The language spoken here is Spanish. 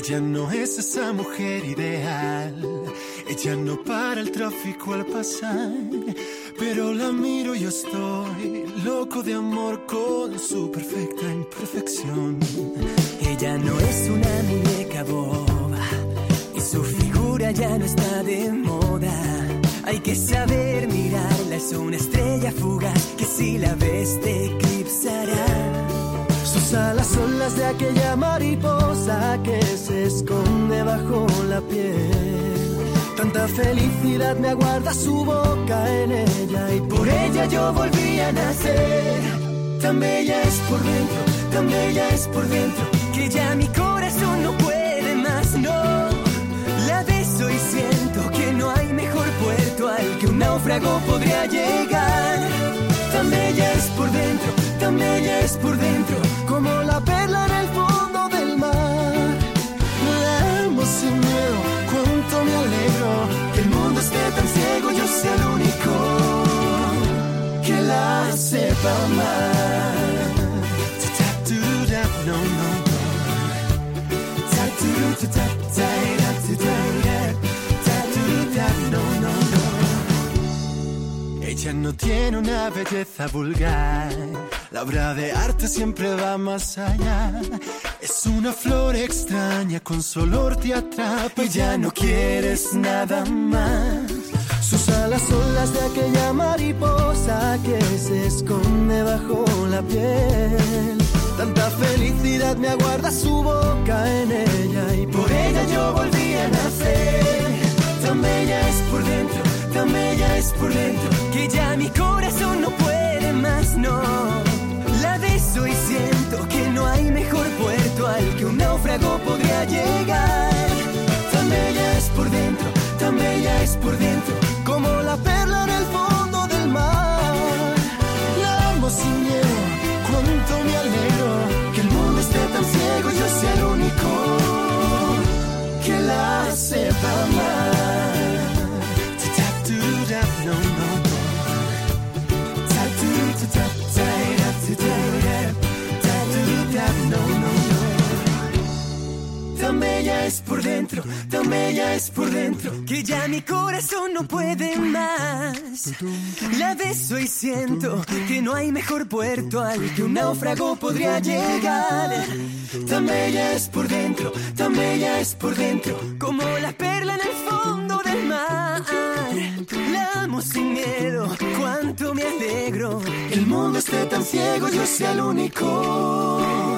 Ella no es esa mujer ideal. Ella no para el tráfico al pasar, pero la miro y yo estoy loco de amor con su perfecta imperfección. Ella no es una muñeca boba y su figura ya no está de moda. Hay que saber mirarla, es una estrella fugaz que si la ves te eclipsará. Sus alas son las de aquella mariposa que se esconde bajo la piel. Tanta felicidad me aguarda su boca en ella y por ella yo volví a nacer. Tan bella es por dentro, tan bella es por dentro, que ya mi corazón no puede más, no. La beso y siento que no hay mejor puerto al que un náufrago podría llegar. Tan bella es por dentro, tan bella es por dentro, como la perla en el fondo del mar. La amo sin miedo, cuánto me alegro que el mundo esté tan ciego, yo sea el único que la sepa amar. No, no, no. Ella no tiene una belleza vulgar, la obra de arte siempre va más allá. Es una flor extraña, con su olor te atrapa y ya no quieres nada más. Sus alas son las de aquella mariposa que se esconde bajo la piel. Tanta felicidad me aguarda su boca en ella y por ella yo volví a nacer. Tan bella es por dentro, tan bella es por dentro, que ya mi corazón no puede más, no. La beso y siento que no hay mejor puerto al que un náufrago podría llegar. Tan bella es por dentro, tan bella es por dentro, como la perla en el fondo del mar. La amo sin miedo, cuánto me alegro que el mundo esté tan ciego, yo sea el único que la sepa amar. No, no, no. Tan bella es por dentro, tan bella es por dentro, que ya mi corazón no puede más. La beso y siento que no hay mejor puerto al que un náufrago podría llegar. Tan bella es por dentro, tan bella es por dentro, como la perla en el fondo del mar. La amo sin miedo, cuánto me alegro que el mundo esté tan ciego, yo sea el único